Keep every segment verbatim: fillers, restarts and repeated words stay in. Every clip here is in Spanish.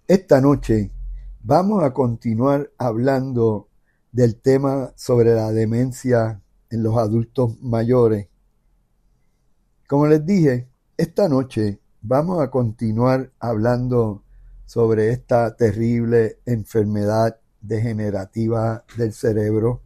Esta noche vamos a continuar hablando del tema sobre la demencia en los adultos mayores. Como les dije, esta noche vamos a continuar hablando sobre esta terrible enfermedad degenerativa del cerebro,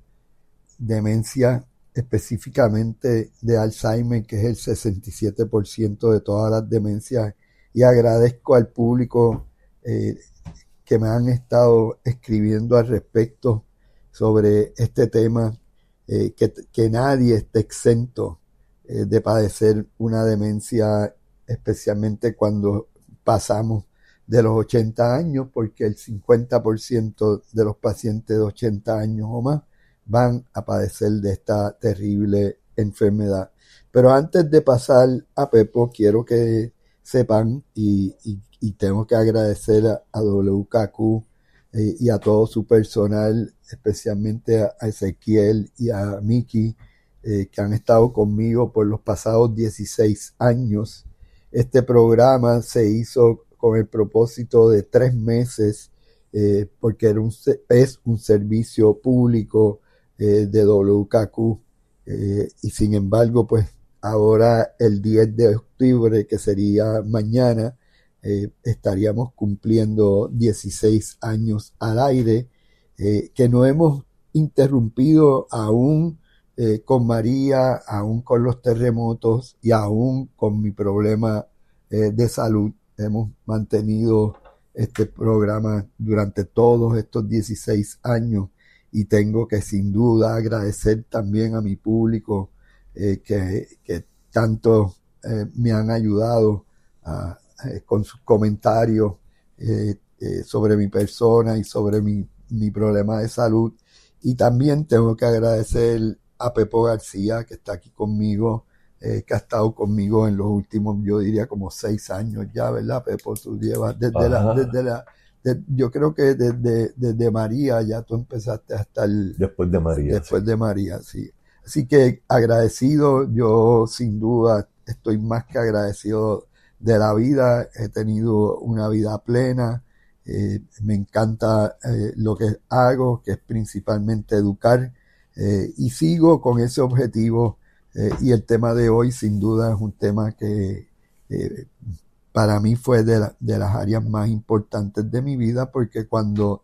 demencia específicamente de Alzheimer, que es el sesenta y siete por ciento de todas las demencias, y agradezco al público eh, que me han estado escribiendo al respecto sobre este tema, eh, que, que nadie esté exento eh, de padecer una demencia, especialmente cuando pasamos de los ochenta años, porque el cincuenta por ciento de los pacientes de ochenta años o más van a padecer de esta terrible enfermedad. Pero antes de pasar a Pepo, quiero que sepan, y, y, y tengo que agradecer a, a W K Q eh, y a todo su personal, especialmente a, a Ezequiel y a Miki, eh, que han estado conmigo por los pasados dieciséis años. Este programa se hizo con el propósito de tres meses, eh, porque era un, es un servicio público eh, de W K Q, eh, y sin embargo, pues ahora el diez de octubre, que sería mañana, eh, estaríamos cumpliendo dieciséis años al aire, eh, que no hemos interrumpido aún eh, con María, aún con los terremotos y aún con mi problema eh, de salud. Hemos mantenido este programa durante todos estos dieciséis años, y tengo que sin duda agradecer también a mi público eh, que, que tanto eh, me han ayudado a, eh, con sus comentarios eh, eh, sobre mi persona y sobre mi, mi problema de salud. Y también tengo que agradecer a Pepo García, que está aquí conmigo, eh, que ha estado conmigo en los últimos, yo diría como seis años ya, ¿verdad, Pepo? Tú llevas desde la, desde la, de, yo creo que desde, desde María ya tú empezaste a estar después de María. Después sí. de María, sí. Así que agradecido, yo sin duda estoy más que agradecido de la vida. He tenido una vida plena, eh, me encanta eh, lo que hago, que es principalmente educar, eh, y sigo con ese objetivo, eh, y el tema de hoy sin duda es un tema que eh, para mí fue de, la, de las áreas más importantes de mi vida, porque cuando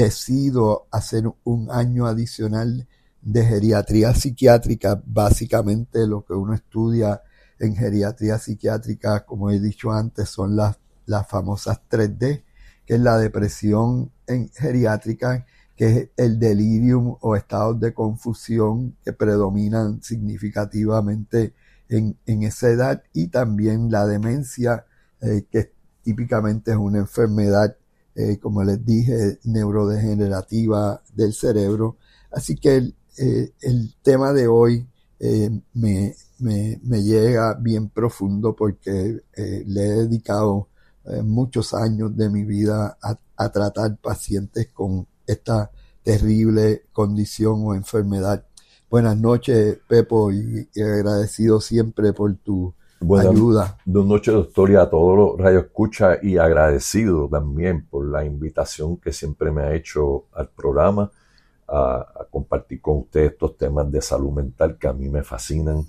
decido hacer un año adicional de geriatría psiquiátrica, básicamente lo que uno estudia en geriatría psiquiátrica, como he dicho antes, son las, las famosas tres D, que es la depresión en geriátrica, que es el delirium o estados de confusión que predominan significativamente en, en esa edad, y también la demencia, eh, que típicamente es una enfermedad, eh, como les dije, neurodegenerativa del cerebro. Así que el, eh, el tema de hoy eh, me, me, me llega bien profundo, porque eh, le he dedicado eh, muchos años de mi vida a, a tratar pacientes con esta terrible condición o enfermedad. Buenas noches, Pepo, y, y agradecido siempre por tu Buenas ayuda. noches, doctor, y a todos los radioescuchas, y agradecido también por la invitación que siempre me ha hecho al programa a, a compartir con usted estos temas de salud mental que a mí me fascinan.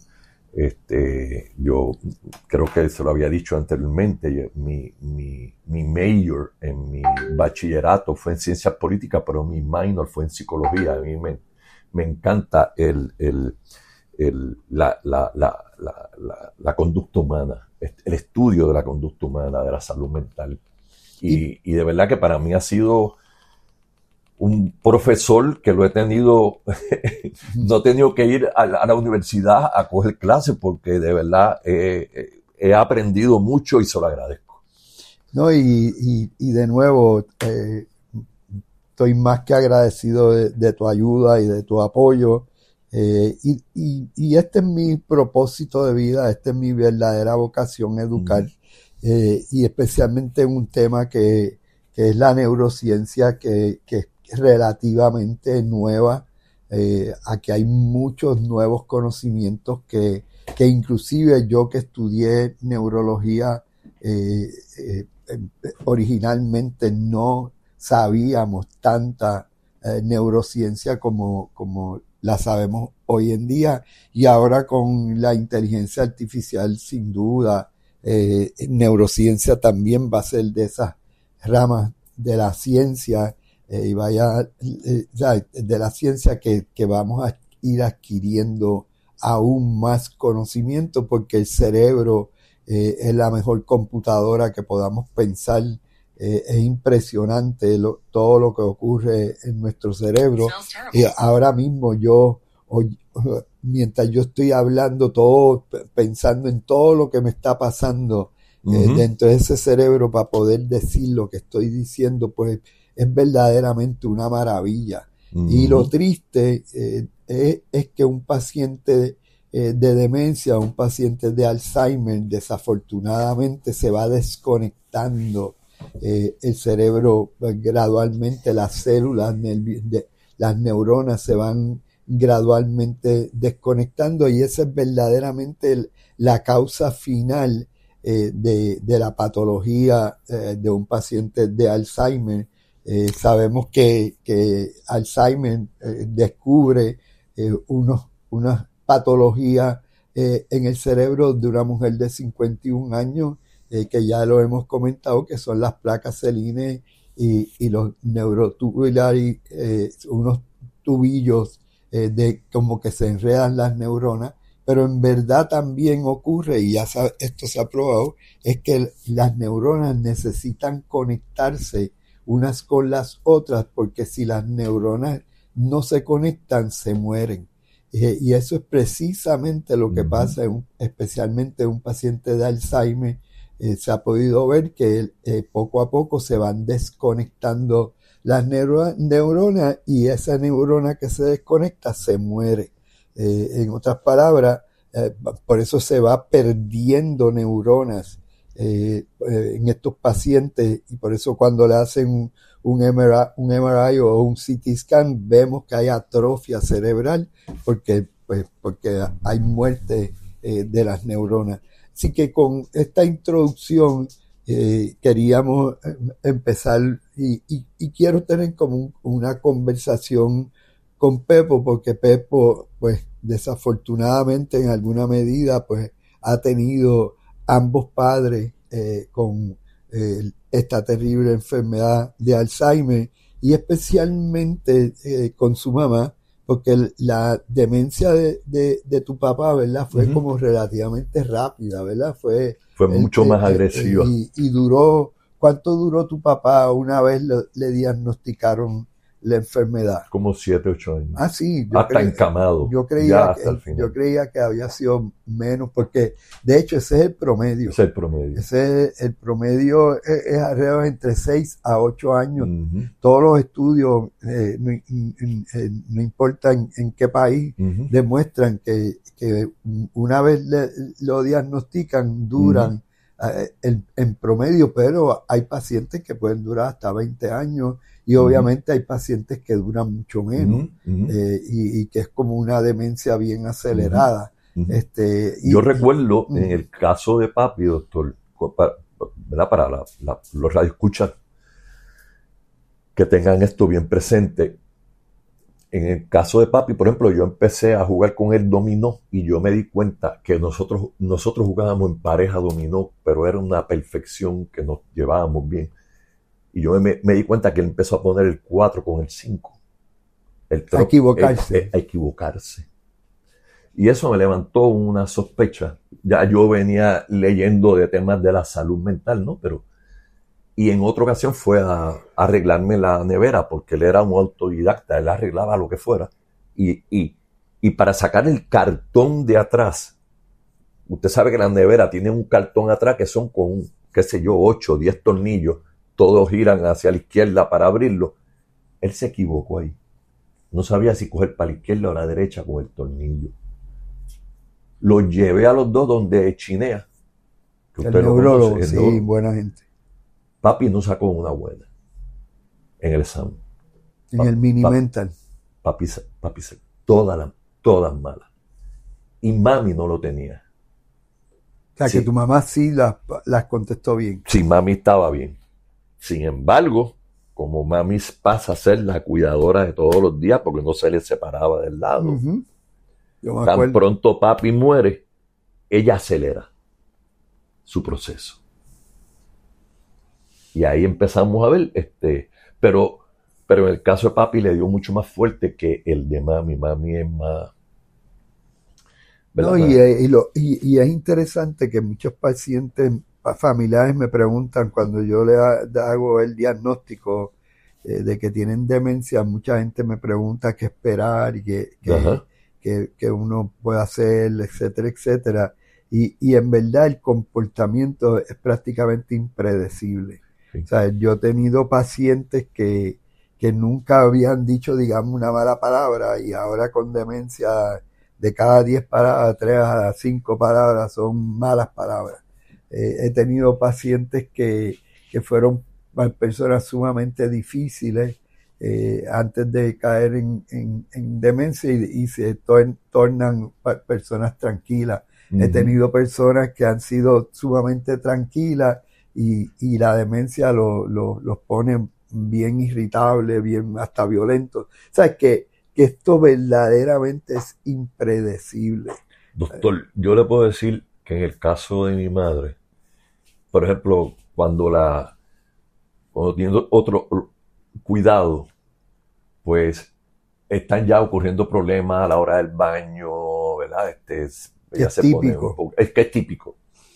Este, yo creo que se lo había dicho anteriormente, mi, mi, mi major en mi bachillerato fue en ciencias políticas, pero mi minor fue en psicología. A mí me, me encanta el, el, el, la, la, la, la, la, la conducta humana, el estudio de la conducta humana, de la salud mental. Y, y de verdad que para mí ha sido un profesor que lo he tenido, no he tenido que ir a la, a la universidad a coger clases, porque de verdad eh, he aprendido mucho y se lo agradezco. No, y, y, y de nuevo, eh, estoy más que agradecido de, de tu ayuda y de tu apoyo. Eh, y, y, y este es mi propósito de vida, esta es mi verdadera vocación, educar, mm. eh, y especialmente en un tema que, que es la neurociencia, que, que es relativamente nueva. Eh, aquí hay muchos nuevos conocimientos que, que inclusive yo, que estudié neurología, eh, eh, originalmente no sabíamos tanta eh, neurociencia como, como la sabemos hoy en día, y ahora con la inteligencia artificial, sin duda, eh, neurociencia también va a ser de esas ramas de la ciencia, eh, y vaya, eh, de la ciencia que, que vamos a ir adquiriendo aún más conocimiento, porque el cerebro eh, es la mejor computadora que podamos pensar. Eh, es impresionante lo, todo lo que ocurre en nuestro cerebro. Y ahora mismo yo, hoy, mientras yo estoy hablando, todo pensando en todo lo que me está pasando uh-huh. eh, dentro de ese cerebro para poder decir lo que estoy diciendo, pues es verdaderamente una maravilla. Uh-huh. Y lo triste eh, es, es que un paciente eh, de demencia, un paciente de Alzheimer, desafortunadamente se va desconectando eh, el cerebro pues, gradualmente, las células, de, las neuronas se van gradualmente desconectando, y esa es verdaderamente el, la causa final eh, de, de la patología eh, de un paciente de Alzheimer. Eh, sabemos que, que Alzheimer eh, descubre eh, unos, unas patologías eh, en el cerebro de una mujer de cincuenta y un años, eh, que ya lo hemos comentado, que son las placas Selines y, y los neurotubulares, eh, unos tubillos eh, de como que se enredan las neuronas, pero en verdad también ocurre, y ya sabe, esto se ha probado, es que las neuronas necesitan conectarse unas con las otras, porque si las neuronas no se conectan, se mueren. Eh, y eso es precisamente lo que uh-huh. pasa, en un, especialmente en un paciente de Alzheimer. Eh, se ha podido ver que eh, poco a poco se van desconectando las neuro- neuronas, y esa neurona que se desconecta se muere. Eh, en otras palabras, eh, por eso se va perdiendo neuronas eh, eh, en estos pacientes, y por eso cuando le hacen un, un, M R I, un M R I o un C T scan vemos que hay atrofia cerebral, porque, pues, porque hay muerte eh, de las neuronas. Así que con esta introducción eh, queríamos empezar y, y, y quiero tener como un, una conversación con Pepo, porque Pepo, pues desafortunadamente en alguna medida, pues ha tenido ambos padres eh, con eh, esta terrible enfermedad de Alzheimer, y especialmente eh, con su mamá, porque la demencia de, de, de tu papá, ¿verdad? Fue uh-huh. como relativamente rápida, ¿verdad? Fue, Fue el, mucho el, más agresiva. Y, y duró, ¿cuánto duró tu papá una vez le, le diagnosticaron la enfermedad? Como siete, ocho años. Ah, sí. Yo hasta cre- encamado. Yo creía, que, yo creía que había sido menos, porque de hecho ese es el promedio. Ese es el promedio. Ese es el promedio, es, es alrededor entre seis a ocho años. Uh-huh. Todos los estudios, eh, no, no importa en, en qué país, uh-huh. demuestran que, que una vez le, lo diagnostican, duran uh-huh. eh, en, en promedio, pero hay pacientes que pueden durar hasta veinte años. Y obviamente uh-huh. hay pacientes que duran mucho menos uh-huh. eh, y, y que es como una demencia bien acelerada. Uh-huh. Este, y, Yo recuerdo uh-huh. en el caso de papi, doctor, para, ¿verdad? para la, la, los radioescuchas que tengan esto bien presente. En el caso de papi, por ejemplo, yo empecé a jugar con el dominó y yo me di cuenta que nosotros, nosotros jugábamos en pareja dominó, pero era una perfección que nos llevábamos bien. Y yo me, me di cuenta que él empezó a poner el cuatro con el cinco. El tro- a equivocarse. El, el, a equivocarse. Y eso me levantó una sospecha. Ya yo venía leyendo de temas de la salud mental, ¿no? Pero, y en otra ocasión fue a, a arreglarme la nevera, porque él era un autodidacta, él arreglaba lo que fuera. Y, y, y para sacar el cartón de atrás, usted sabe que la nevera tiene un cartón atrás que son con, qué sé yo, ocho, diez tornillos. Todos giran hacia la izquierda para abrirlo. Él se equivocó ahí. No sabía si coger para la izquierda o la derecha con el tornillo. Los llevé a los dos donde chinea. Que el neurólogo, sí, neurólogo. Buena gente. Papi no sacó una buena en el examen. En papi, el mini papi, mental. Papi, papi, todas, todas malas. Y mami no lo tenía. sea, Sí. que tu mamá sí las, las contestó bien. Sí, mami estaba bien. Sin embargo, como mami pasa a ser la cuidadora de todos los días porque no se le separaba del lado, Ujú. Yo me tan acuerdo. pronto papi muere, ella acelera su proceso. Y ahí empezamos a ver, este, pero, pero en el caso de papi le dio mucho más fuerte que el de mami. Mami es más, ¿verdad? No, y, eh, y, lo, y, y es interesante que muchos pacientes pa- familiares me preguntan cuando yo le ha- hago el diagnóstico eh, de que tienen demencia, mucha gente me pregunta qué esperar y qué, qué, Ajá. qué- qué uno puede hacer, etcétera, etcétera. Y, y en verdad el comportamiento es prácticamente impredecible. Sí. O sea, yo he tenido pacientes que, que nunca habían dicho, digamos, una mala palabra y ahora con demencia de cada diez palabras, tres a cinco palabras son malas palabras. Eh, he tenido pacientes que, que fueron personas sumamente difíciles eh, antes de caer en, en, en demencia y, y se tor tornan personas tranquilas. Uh-huh. He tenido personas que han sido sumamente tranquilas y, y la demencia lo, lo, los pone bien irritables, bien hasta violentos. O sea, que que esto verdaderamente es impredecible. Doctor, yo le puedo decir que en el caso de mi madre, por ejemplo, cuando la cuando tiene otro cuidado, pues están ya ocurriendo problemas a la hora del baño, ¿verdad? Este, ella es se típico. pone un poco, es que es típico.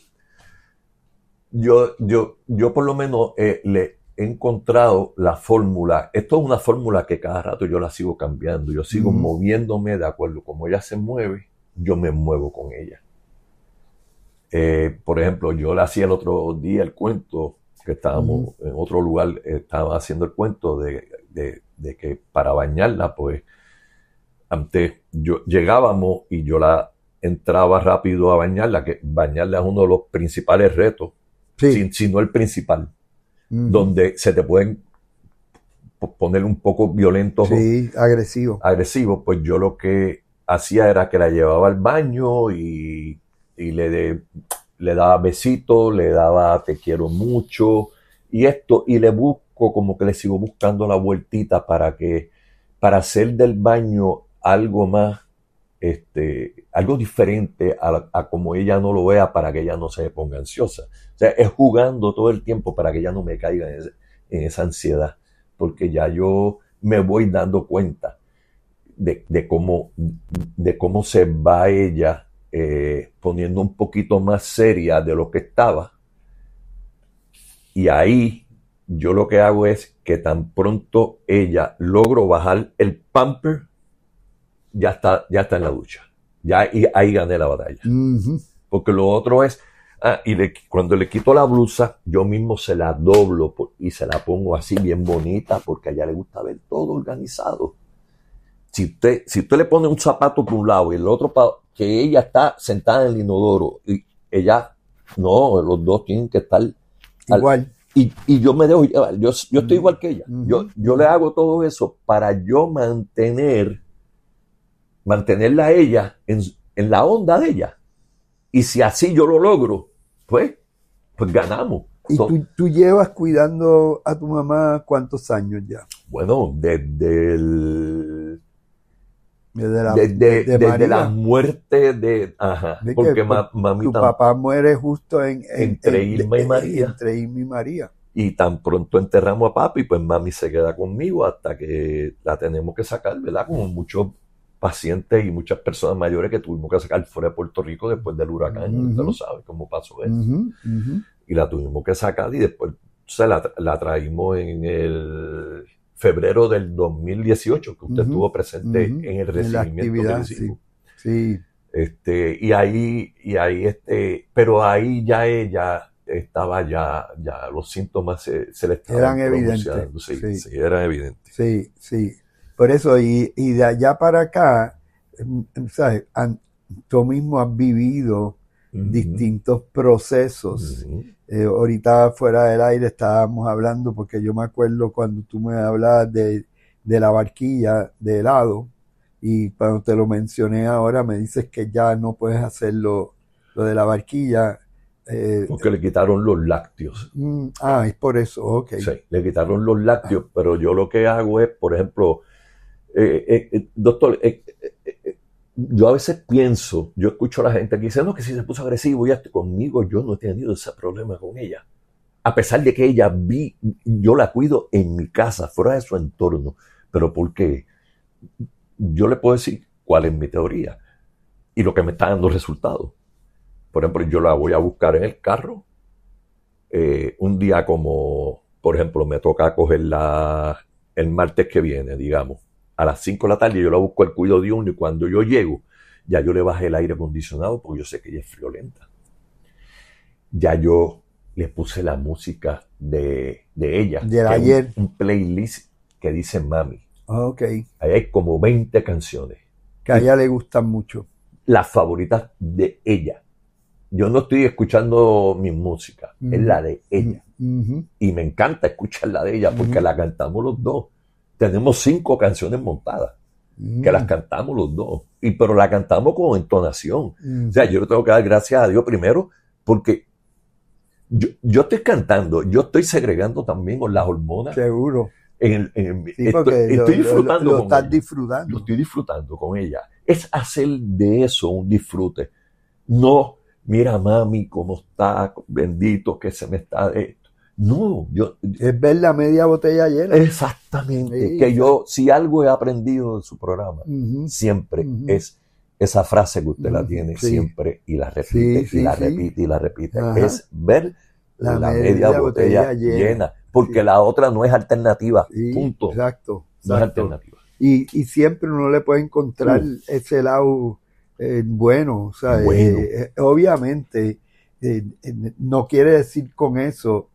Yo, yo, yo por lo menos eh, le he encontrado la fórmula. Esto es una fórmula que cada rato yo la sigo cambiando. Yo sigo mm. moviéndome de acuerdo como ella se mueve, yo me muevo con ella. Eh, por ejemplo, yo le hacía el otro día el cuento, que estábamos mm. en otro lugar, estaba haciendo el cuento de, de, de que para bañarla, pues, antes yo, llegábamos y yo la entraba rápido a bañarla, que bañarla es uno de los principales retos. Sí. Si, si no el principal, uh-huh. donde se te pueden poner un poco violentos, sí, agresivo. agresivo, pues yo lo que hacía era que la llevaba al baño y, y le, de, le daba besitos, le daba te quiero mucho y esto, y le busco como que le sigo buscando la vueltita para que, para hacer del baño algo más, este, algo diferente a, a como ella no lo vea para que ella no se ponga ansiosa. O sea, es jugando todo el tiempo para que ella no me caiga en, ese, en esa ansiedad, porque ya yo me voy dando cuenta de, de, cómo, de cómo se va ella eh, poniendo un poquito más seria de lo que estaba. Y ahí yo lo que hago es que tan pronto ella logro bajar el pamper, ya está, ya está en la ducha. Ya ahí, ahí gané la batalla. Uh-huh. Porque lo otro es, ah, y le, cuando le quito la blusa, yo mismo se la doblo por, y se la pongo así bien bonita, porque a ella le gusta ver todo organizado. Si usted, si usted le pone un zapato por un lado y el otro para que ella está sentada en el inodoro, y ella, no, los dos tienen que estar igual. Al, y, y yo me dejo llevar, yo, yo estoy uh-huh. igual que ella. Uh-huh. Yo, yo le hago todo eso para yo mantener mantenerla a ella en, en la onda de ella. Y si así yo lo logro, pues, pues ganamos. ¿Y tú, tú llevas cuidando a tu mamá cuántos años ya? Bueno, desde el... Desde la, desde, de desde la muerte de... Ajá, de porque que, ma, mamita... Tu papá muere justo en... en entre en, Irma y María. Entre Irma y María. Y tan pronto enterramos a papi, pues mami se queda conmigo hasta que la tenemos que sacar, ¿verdad? Como muchos pacientes y muchas personas mayores que tuvimos que sacar fuera de Puerto Rico después del huracán, uh-huh. usted lo sabe cómo pasó eso. Uh-huh. Uh-huh. Y la tuvimos que sacar y después se la, la traímos en el febrero del dos mil dieciocho, que usted uh-huh. estuvo presente uh-huh. en el recibimiento en la que hicimos. Sí. sí. Este, y ahí, y ahí este, pero ahí ya ella estaba ya, ya los síntomas se, se le estaban eran evidentes. Sí, sí. sí, eran evidentes. Sí, sí. Por eso, y, y de allá para acá, ¿sabes? Han, tú mismo has vivido uh-huh. distintos procesos. Uh-huh. Eh, ahorita fuera del aire estábamos hablando, porque yo me acuerdo cuando tú me hablabas de, de la barquilla de helado, y cuando te lo mencioné ahora me dices que ya no puedes hacer lo, lo de la barquilla. Eh, Porque le quitaron los lácteos. mm, ah, es por eso, ok. Sí, le quitaron los lácteos, pero yo lo que hago es, por ejemplo, eh, eh, eh, doctor, eh, eh, eh, yo a veces pienso, yo escucho a la gente que dice, no, que si se puso agresivo, ya conmigo, yo no he tenido ese problema con ella. A pesar de que ella vi, yo la cuido en mi casa, fuera de su entorno. Pero ¿por qué? Yo le puedo decir cuál es mi teoría y lo que me está dando resultados. Por ejemplo, yo la voy a buscar en el carro. Eh, un día como, por ejemplo, me toca cogerla el martes que viene, digamos, a las cinco de la tarde, yo la busco el cuido diurno y cuando yo llego, ya yo le bajé el aire acondicionado porque yo sé que ella es friolenta. Ya yo le puse la música de, de ella. De ayer. Un, un playlist que dice Mami. Ok. Ahí hay como veinte canciones. Que a ella le gustan mucho. Las favoritas de ella. Yo no estoy escuchando mi música, uh-huh. es la de ella. Uh-huh. Y me encanta escuchar la de ella porque uh-huh. la cantamos los dos. Tenemos cinco canciones montadas uh-huh. que las cantamos los dos. Y, pero la cantamos con entonación. Uh-huh. O sea, yo le tengo que dar gracias a Dios primero porque yo, yo estoy cantando, yo estoy segregando también con las hormonas. Seguro. En el, en el, sí, estoy, lo, estoy disfrutando lo, lo con estás ella. disfrutando. Lo estoy disfrutando con ella. Es hacer de eso un disfrute. No, mira mami, cómo está, bendito que se me está esto. No, yo... Es ver la media botella llena. Exactamente. Sí, que yo, si algo he aprendido de su programa, uh-huh. siempre uh-huh. es esa frase que usted uh-huh. la tiene sí. siempre y la repite, sí, sí, y la sí. repite, y la repite. Ajá. Es ver la, la media, media botella, botella llena. llena. Porque sí. la otra no es alternativa. Sí, punto. Exacto. No exacto. es alternativa. Y, y siempre uno le puede encontrar uh. ese lado eh, bueno. O sea, bueno. Eh, eh, obviamente, eh, eh, no quiere decir con eso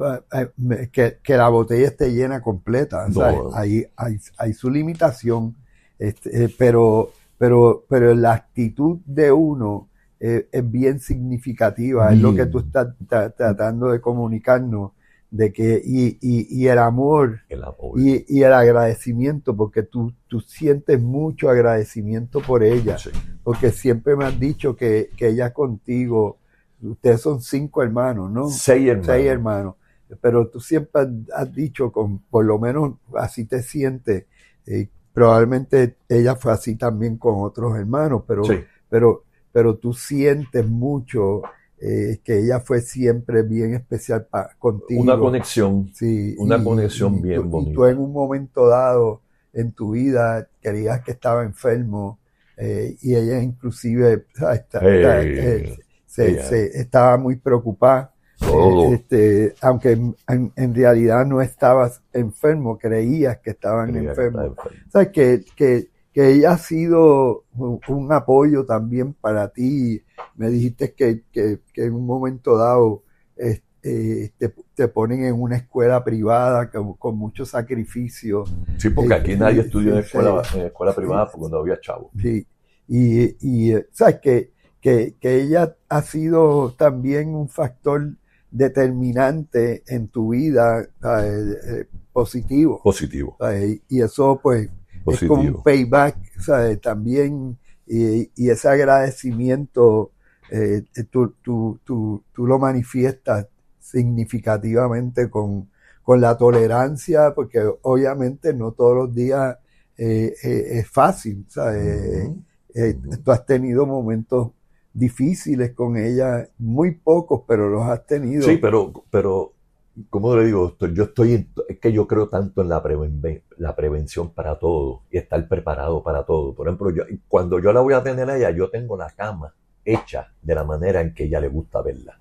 eh, que, que la botella esté llena completa. No. O sea, hay, hay, hay su limitación. Este, eh, pero, pero, pero la actitud de uno eh, es bien significativa. Bien. Es lo que tú estás t- tratando de comunicarnos. De que, y, y, y el amor, el amor. Y, y el agradecimiento, porque tú, tú sientes mucho agradecimiento por ella, sí. porque siempre me has dicho que, que ella contigo, ustedes son cinco hermanos, ¿no? Seis hermanos. Seis hermanos, pero tú siempre has dicho, con, por lo menos así te sientes, eh, probablemente ella fue así también con otros hermanos, pero, sí. pero, pero tú sientes mucho Eh, que ella fue siempre bien especial pa, contigo. Una conexión, sí, una y, conexión y, bien y, bonita. Y tú en un momento dado en tu vida querías que estaba enfermo eh, y ella inclusive está, hey, está, eh, se, se, estaba muy preocupada. Oh. Eh, este, aunque en, en realidad no estabas enfermo, creías que estaban Creía enfermos. Que enfermo. O sea, que, que, que ella ha sido un, un apoyo también para ti. Me dijiste que, que, que en un momento dado eh, eh, te, te ponen en una escuela privada con, con mucho sacrificio. Sí, porque aquí eh, nadie sí, estudió sí, en, escuela, sí, en escuela privada sí, porque no había chavo. Sí, y, y sabes que, que, que ella ha sido también un factor determinante en tu vida eh, eh, positivo. Positivo. ¿Sabes? Y eso pues positivo. Es como un payback, ¿sabes? También, y, y ese agradecimiento eh, tú, tú, tú, tú lo manifiestas significativamente con, con la tolerancia, porque obviamente no todos los días eh, eh, es fácil, ¿sabes? Uh-huh. Eh, tú has tenido momentos difíciles con ella, muy pocos, pero los has tenido. Sí, pero, pero ¿cómo le digo? Yo estoy, en, es que yo creo tanto en la, preven, la prevención para todo y estar preparado para todo. Por ejemplo, yo, cuando yo la voy a tener a ella, yo tengo la cama hecha de la manera en que ella le gusta verla.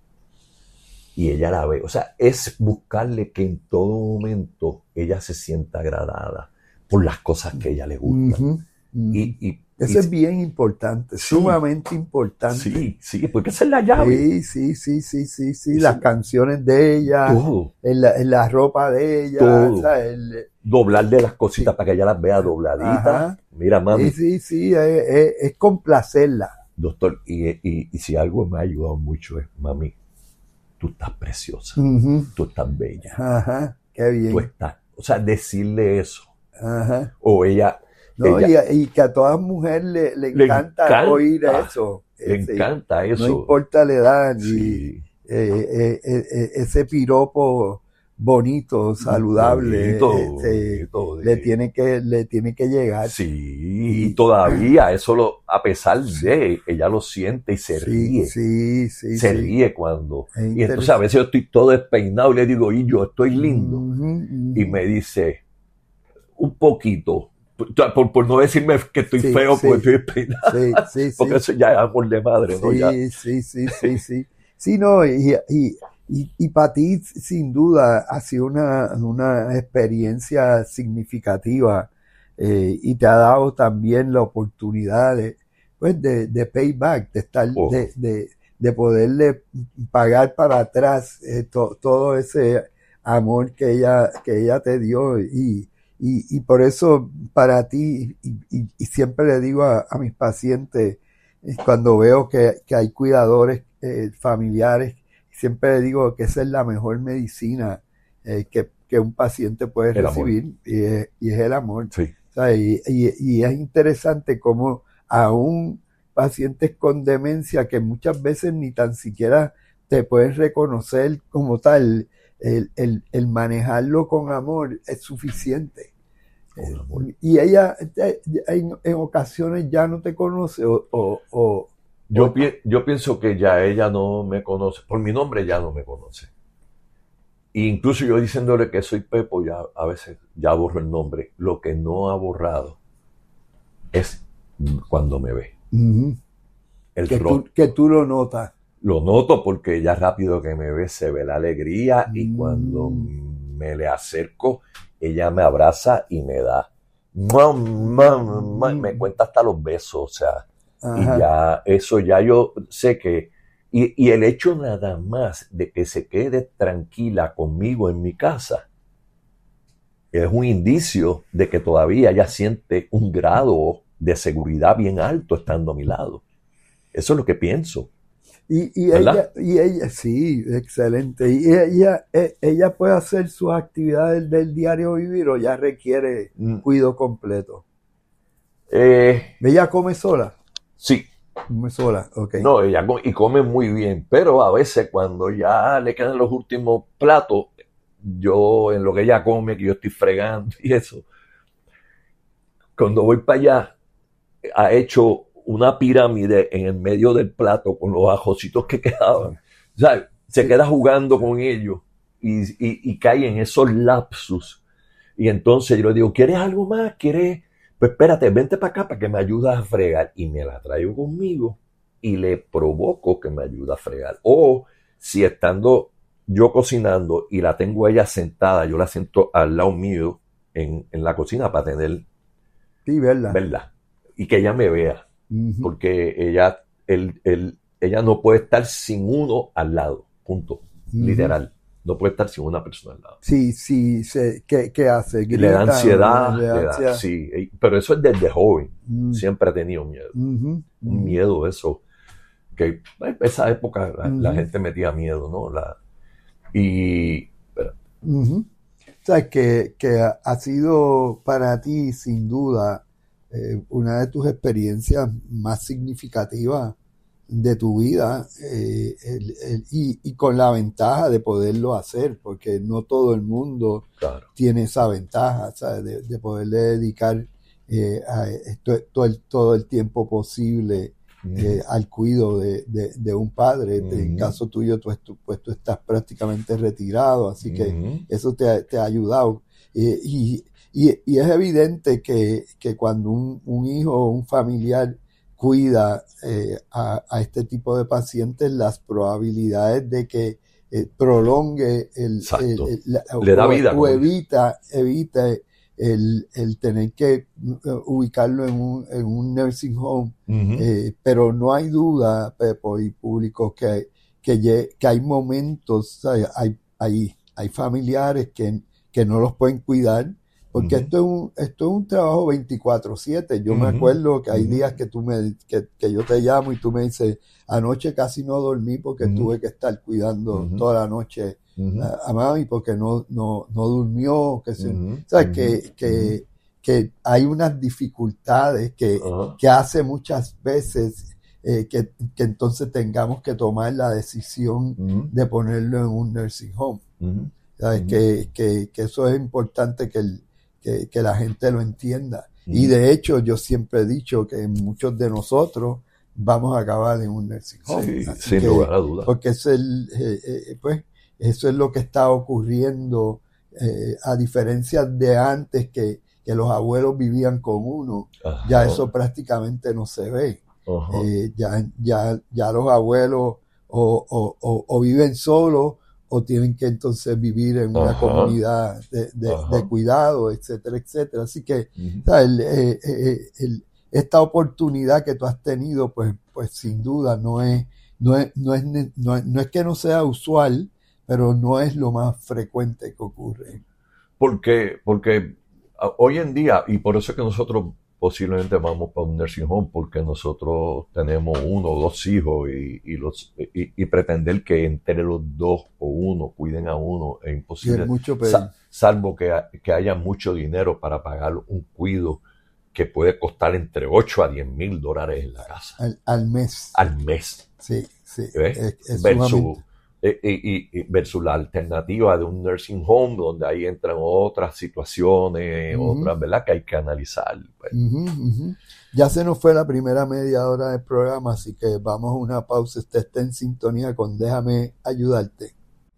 Y ella la ve. O sea, es buscarle que en todo momento ella se sienta agradada por las cosas que a ella le gustan. Uh-huh, uh-huh. Y, y Eso y, es bien importante, sí, sumamente importante. Sí, sí, porque esa es la llave. Sí, sí, sí, sí, sí, sí. Las canciones de ella, todo. En, la, en la ropa de ella. Todo. O sea, el, doblarle las cositas sí. Para que ella las vea dobladitas. Ajá. Mira, mami. Sí, sí, sí, es, es, es complacerla. Doctor, y, y, y si algo me ha ayudado mucho es, mami, tú estás preciosa, uh-huh. tú estás bella. Ajá, qué bien. Tú estás, o sea, decirle eso. Ajá. O ella... No, ella, y, y que a toda mujer le, le, le encanta, encanta oír eso. Le sí. encanta eso. No importa la edad, sí. ni, eh, eh, eh, ese piropo bonito, saludable, bonito, este, bonito, le tiene que le tiene que llegar. Sí, y todavía eso lo, a pesar de, ella lo siente y se sí, ríe. Sí, sí, se sí. ríe cuando. Es y entonces a veces yo estoy todo despeinado y le digo, y yo estoy lindo. Uh-huh, uh-huh. Y me dice, un poquito. Por, por no decirme que estoy sí, feo sí, porque estoy despeinado. Sí, sí, porque sí. eso ya es amor de madre, sí, ¿no? Ya. Sí, sí, sí, sí. Sí, no, y, y, y, y para ti, sin duda, ha sido una, una experiencia significativa eh, y te ha dado también la oportunidad de, pues, de, de payback, de, estar, Oh. de, de, de poderle pagar para atrás eh, to, todo ese amor que ella, que ella te dio. Y, y, y por eso, para ti, y, y, y siempre le digo a, a mis pacientes, cuando veo que, que hay cuidadores eh, familiares, siempre le digo que esa es la mejor medicina eh, que, que un paciente puede el recibir y es, y es el amor. Sí. O sea, y, y, y es interesante cómo aún pacientes con demencia que muchas veces ni tan siquiera te pueden reconocer como tal, el, el, el manejarlo con amor es suficiente. Amor. Y ella en, en ocasiones ya no te conoce o, o, o yo, o, pi yo pienso que ya ella no me conoce, por mi nombre ya no me conoce. E incluso yo diciéndole que soy Pepo, ya a veces ya borro el nombre. Lo que no ha borrado es cuando me ve. uh-huh. El que, tú, que tú lo notas. Lo noto porque ya rápido que me ve se ve la alegría mm. y cuando me le acerco, ella me abraza y me da, mam, mam, mam, me cuenta hasta los besos, o sea, Ajá. y ya eso ya yo sé que, y, y el hecho nada más de que se quede tranquila conmigo en mi casa, es un indicio de que todavía ella siente un grado de seguridad bien alto estando a mi lado. Eso es lo que pienso. Y, y ella, y ella, sí, excelente. Y ella, ella puede hacer sus actividades del diario vivir o ya requiere mm. cuidado completo. Eh, ¿Ella come sola? Sí. Come sola, ok. No, ella come, y come muy bien, pero a veces cuando ya le quedan los últimos platos, yo en lo que ella come, que yo estoy fregando y eso, cuando voy para allá, ha hecho una pirámide en el medio del plato con los ajocitos que quedaban. O sea, se sí. queda jugando con ellos y, y, y cae en esos lapsus. Y entonces yo le digo, ¿quieres algo más? ¿Quieres? Pues espérate, vente para acá para que me ayudes a fregar. Y me la traigo conmigo y le provoco que me ayude a fregar. O si estando yo cocinando y la tengo ella sentada, yo la siento al lado mío en, en la cocina para tener... Sí, verla. Verla. Y que ella me vea. Uh-huh. Porque ella, el, el, ella no puede estar sin uno al lado, punto, uh-huh. literal, no puede estar sin una persona al lado. Sí, sí, sí. ¿Qué, qué hace? Grita, le da ansiedad, le da, le da, sí, pero eso es desde joven, uh-huh. siempre he tenido miedo, uh-huh. un miedo eso, que en esa época la, uh-huh. la gente metía miedo, ¿no? La, y... Uh-huh. O sea, que, que ha sido para ti, sin duda, Eh, una de tus experiencias más significativas de tu vida eh, el, el, y, y con la ventaja de poderlo hacer, porque no todo el mundo claro. tiene esa ventaja, ¿sabes? De, de poderle dedicar eh, a esto, todo, el, todo el tiempo posible eh, mm. al cuidado de, de, de un padre. Mm. En caso tuyo, tú, pues, tú estás prácticamente retirado, así que mm. eso te, te ha ayudado. Eh, y Y, y es evidente que, que cuando un, un hijo o un familiar cuida eh, a, a este tipo de pacientes, las probabilidades de que eh, prolongue el, el, el la, Le da o, vida, o evita, evita el, el tener que ubicarlo en un, en un nursing home. Uh-huh. eh, pero no hay duda, Pepo y público, que, que, que hay momentos, ¿sabes? hay, hay, hay familiares que, que no los pueden cuidar. Porque uh-huh. esto, es un, esto es un trabajo veinticuatro siete. Yo uh-huh. me acuerdo que hay uh-huh. días que, tú me, que, que yo te llamo y tú me dices, anoche casi no dormí porque uh-huh. tuve que estar cuidando uh-huh. toda la noche uh-huh. a, a mami porque no, no, no durmió. Que se, uh-huh. ¿sabes? Uh-huh. Que, que, uh-huh. que hay unas dificultades que, uh-huh. que hace muchas veces eh, que, que entonces tengamos que tomar la decisión uh-huh. de ponerlo en un nursing home. Uh-huh. ¿Sabes? Uh-huh. Que, que, que eso es importante que, el, que, que la gente lo entienda. Uh-huh. Y de hecho yo siempre he dicho que muchos de nosotros vamos a acabar en un nursing home. Sí, sin lugar a dudas. Porque es el, eh, eh, pues, eso es lo que está ocurriendo, eh, a diferencia de antes que, que los abuelos vivían con uno. Ajá. Ya eso prácticamente no se ve. Eh, ya, ya, ya los abuelos o, o, o, o viven solos o tienen que entonces vivir en una Ajá. comunidad de, de, de cuidado, etcétera, etcétera. Así que uh-huh. ¿sabes? El, eh, eh, el, esta oportunidad que tú has tenido, pues, pues sin duda no es, no es, no es, no es, no es que no sea usual, pero no es lo más frecuente que ocurre. Porque, porque hoy en día, y por eso es que nosotros posiblemente vamos para un nursing home, porque nosotros tenemos uno o dos hijos y, y, los, y, y pretender que entre los dos o uno cuiden a uno es imposible. Es mucho Sa- salvo que, que haya mucho dinero para pagar un cuido que puede costar entre ocho a diez mil dólares en la casa. Al, al mes. Al mes. Sí, sí. Es, es versus, y, y, y versus la alternativa de un nursing home, donde ahí entran otras situaciones, uh-huh. otras, ¿verdad?, que hay que analizar. Pues. Uh-huh, uh-huh. Ya se nos fue la primera media hora del programa, así que vamos a una pausa. Usted está en sintonía con Déjame Ayudarte.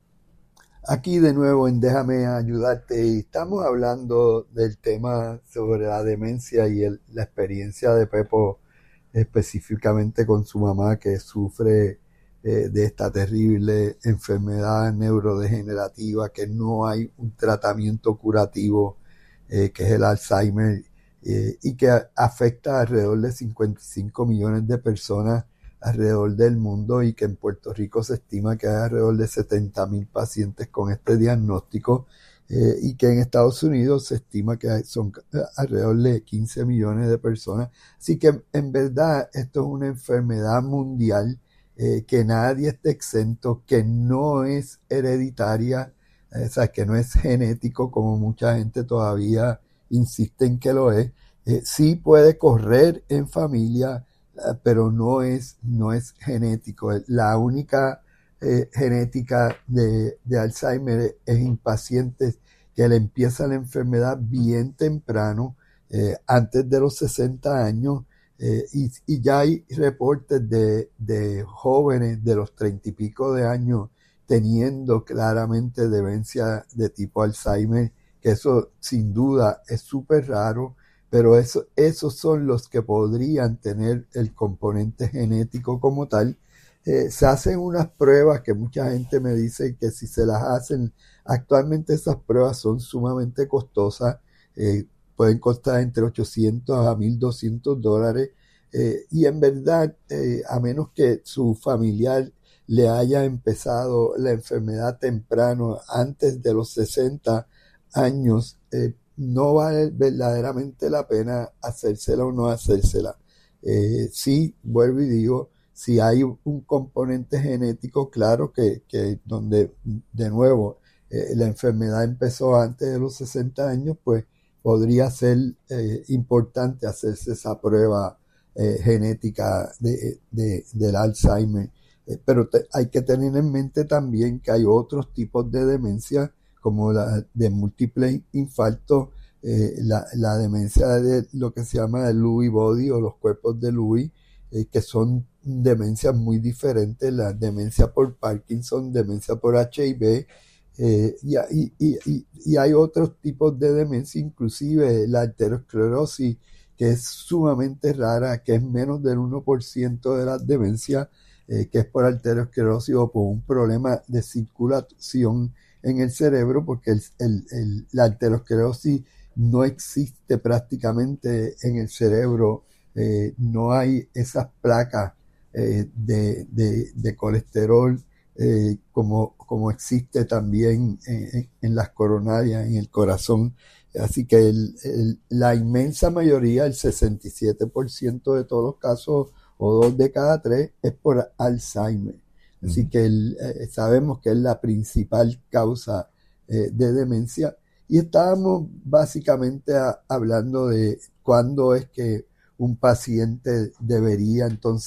Aquí de nuevo en Déjame Ayudarte, y estamos hablando del tema sobre la demencia y el, la experiencia de Pepo específicamente con su mamá, que sufre eh, de esta terrible enfermedad neurodegenerativa, que no hay un tratamiento curativo, eh, que es el Alzheimer, eh, y que afecta a alrededor de cincuenta y cinco millones de personas alrededor del mundo, y que en Puerto Rico se estima que hay alrededor de setenta mil pacientes con este diagnóstico, eh, y que en Estados Unidos se estima que hay, son alrededor de quince millones de personas. Así que en verdad esto es una enfermedad mundial, eh, que nadie está exento, que no es hereditaria, eh, o sea, que no es genético como mucha gente todavía insiste en que lo es. Eh, sí puede correr en familia, pero no es, no es genético. La única eh, genética de, de Alzheimer es en pacientes que le empieza la enfermedad bien temprano, eh, antes de los sesenta años, eh, y, y ya hay reportes de, de jóvenes de los treinta y pico de años teniendo claramente demencia de tipo Alzheimer, que eso sin duda es súper raro. Pero eso, esos son los que podrían tener el componente genético como tal. Eh, se hacen unas pruebas que mucha gente me dice que si se las hacen, actualmente esas pruebas son sumamente costosas, eh, pueden costar entre ochocientos a mil doscientos dólares, eh, y en verdad, eh, a menos que su familiar le haya empezado la enfermedad temprano, antes de los sesenta años, eh, no vale verdaderamente la pena hacérsela o no hacérsela. Eh, sí, vuelvo y digo, si hay un componente genético, claro que, que donde, de nuevo, eh, la enfermedad empezó antes de los sesenta años, pues podría ser eh, importante hacerse esa prueba eh, genética de, de, del Alzheimer. Eh, pero te, hay que tener en mente también que hay otros tipos de demencia, como la de múltiple infarto, eh, la, la demencia de lo que se llama el Lewy body o los cuerpos de Lewy, eh, que son demencias muy diferentes, la demencia por Parkinson, demencia por H I V, eh, y, y, y, y hay otros tipos de demencia, inclusive la arteriosclerosis, que es sumamente rara, que es menos del uno por ciento de las demencias, eh, que es por arteriosclerosis o por un problema de circulación en el cerebro, porque el, el, el, la arteriosclerosis no existe prácticamente en el cerebro, eh, no hay esas placas eh, de, de, de colesterol eh, como, como existe también en, en las coronarias, en el corazón. Así que el, el, la inmensa mayoría, el sesenta y siete por ciento de todos los casos, o dos de cada tres, es por Alzheimer. Así que el, eh, sabemos que es la principal causa eh, de demencia. Y estábamos básicamente a, hablando de cuándo es que un paciente debería entonces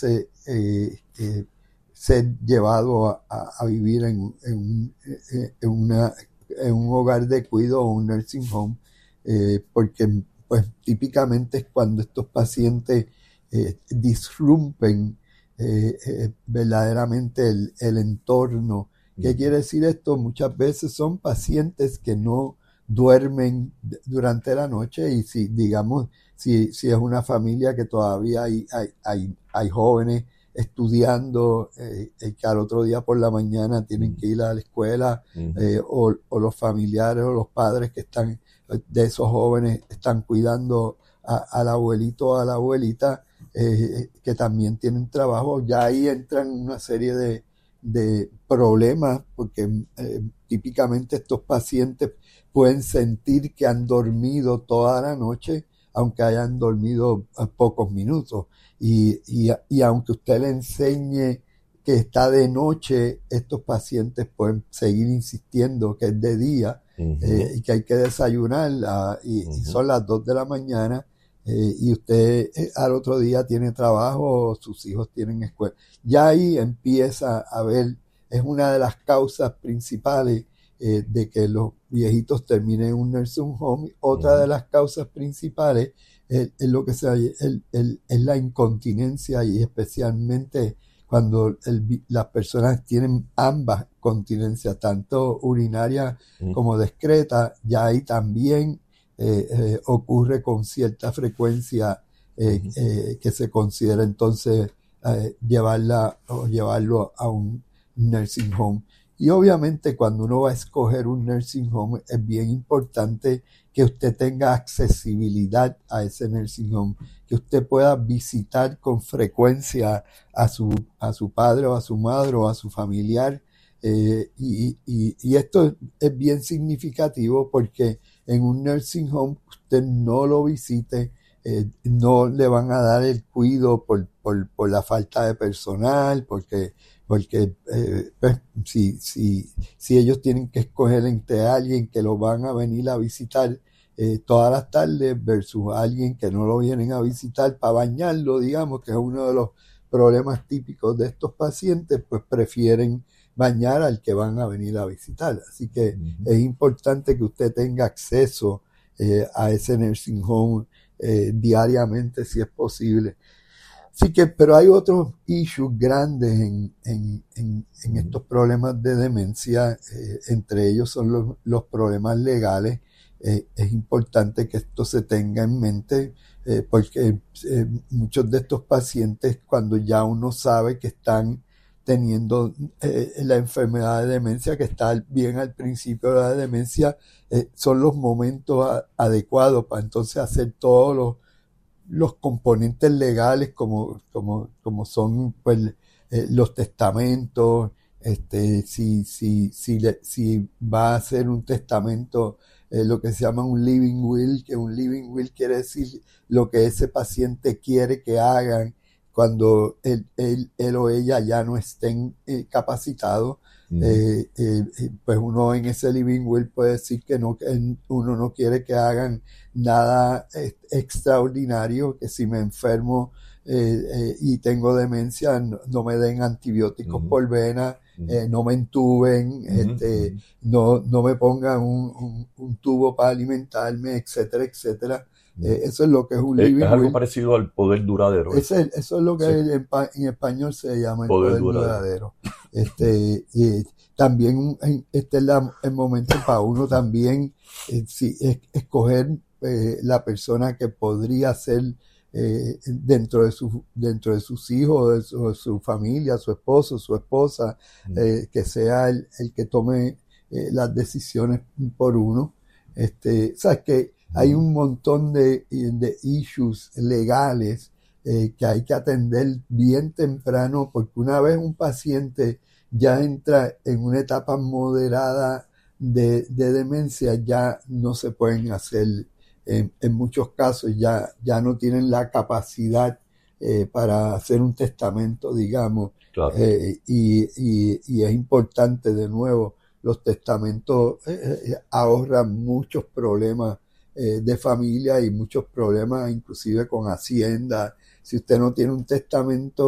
eh, eh, ser llevado a, a, a vivir en, en, en, una, en un hogar de cuidado o un nursing home, eh, porque pues típicamente es cuando estos pacientes eh, disrumpen eh, eh, verdaderamente el, el entorno. ¿Qué uh-huh. quiere decir esto? Muchas veces son pacientes que no duermen durante la noche, y si digamos si, si es una familia que todavía hay, hay, hay, hay jóvenes estudiando, eh, que al otro día por la mañana tienen que ir a la escuela, uh-huh. eh, o, o los familiares o los padres que están de esos jóvenes están cuidando a, al abuelito o a la abuelita, eh, que también tienen trabajo. Ya ahí entran una serie de, de problemas, porque eh, típicamente estos pacientes pueden sentir que han dormido toda la noche, aunque hayan dormido pocos minutos. Y, y, y aunque usted le enseñe que está de noche, estos pacientes pueden seguir insistiendo que es de día, uh-huh. eh, y que hay que desayunar, uh, y, uh-huh. y son las dos de la mañana, eh, y usted eh, al otro día tiene trabajo, sus hijos tienen escuela. Ya ahí empieza a ver, es una de las causas principales eh, de que los viejitos terminen en un nursing home. Otra uh-huh. de las causas principales es, es lo que se el, el, es la incontinencia, y especialmente cuando el, las personas tienen ambas continencias, tanto urinaria uh-huh. como excreta. Ya ahí también eh, eh, ocurre con cierta frecuencia, eh, uh-huh. eh, que se considera entonces eh, llevarla o llevarlo a un nursing home. Y obviamente cuando uno va a escoger un nursing home es bien importante que usted tenga accesibilidad a ese nursing home, que usted pueda visitar con frecuencia a su, a su padre o a su madre o a su familiar. Eh, y, y, y esto es bien significativo, porque en un nursing home usted no lo visite, eh, no le van a dar el cuidado por, por, por la falta de personal, porque porque eh, pues, si, si, si ellos tienen que escoger entre alguien que los van a venir a visitar eh, todas las tardes versus alguien que no lo vienen a visitar para bañarlo, digamos, que es uno de los problemas típicos de estos pacientes, pues prefieren bañar al que van a venir a visitar. Así que uh-huh. es importante que usted tenga acceso eh, a ese nursing home eh, diariamente, si es posible. Así que, pero hay otros issues grandes en, en, en, en estos problemas de demencia, eh, entre ellos son los, los problemas legales. Eh, es importante que esto se tenga en mente, eh, porque eh, muchos de estos pacientes, cuando ya uno sabe que están teniendo eh, la enfermedad de demencia, que está bien al principio de la demencia, eh, son los momentos a, adecuados para entonces hacer todos los los componentes legales, como, como, como son pues, eh, los testamentos, este, si, si, si, le, si va a hacer un testamento, eh, lo que se llama un living will, que un living will quiere decir lo que ese paciente quiere que hagan cuando él, él, él o ella ya no estén eh, capacitados. Mm. Eh, eh, pues uno en ese living will puede decir que no, que uno no quiere que hagan nada eh, extraordinario, que si me enfermo eh, eh, y tengo demencia no, no me den antibióticos uh-huh. por vena, uh-huh. eh, no me entuben, uh-huh. este, uh-huh. no, no me pongan un, un, un tubo para alimentarme, etcétera, etcétera. Eh, eso es lo que es un es, living es algo will. parecido al poder duradero. Ese, eso es lo que sí. en, en español se llama el poder, poder duradero. duradero. Este, y también este es la, el momento para uno también eh, si, es, escoger eh, la persona que podría ser eh, dentro de su, dentro de sus hijos, de su, de su familia, su esposo, su esposa, mm. eh, que sea el, el que tome eh, las decisiones por uno. Este, sabes que hay un montón de, de issues legales eh, que hay que atender bien temprano, porque una vez un paciente ya entra en una etapa moderada de, de demencia, ya no se pueden hacer, en, en muchos casos ya, ya no tienen la capacidad eh, para hacer un testamento, digamos. Claro. Eh, y, y, y es importante, de nuevo, los testamentos eh, ahorran muchos problemas eh, de familia y muchos problemas inclusive con Hacienda. Si usted no tiene un testamento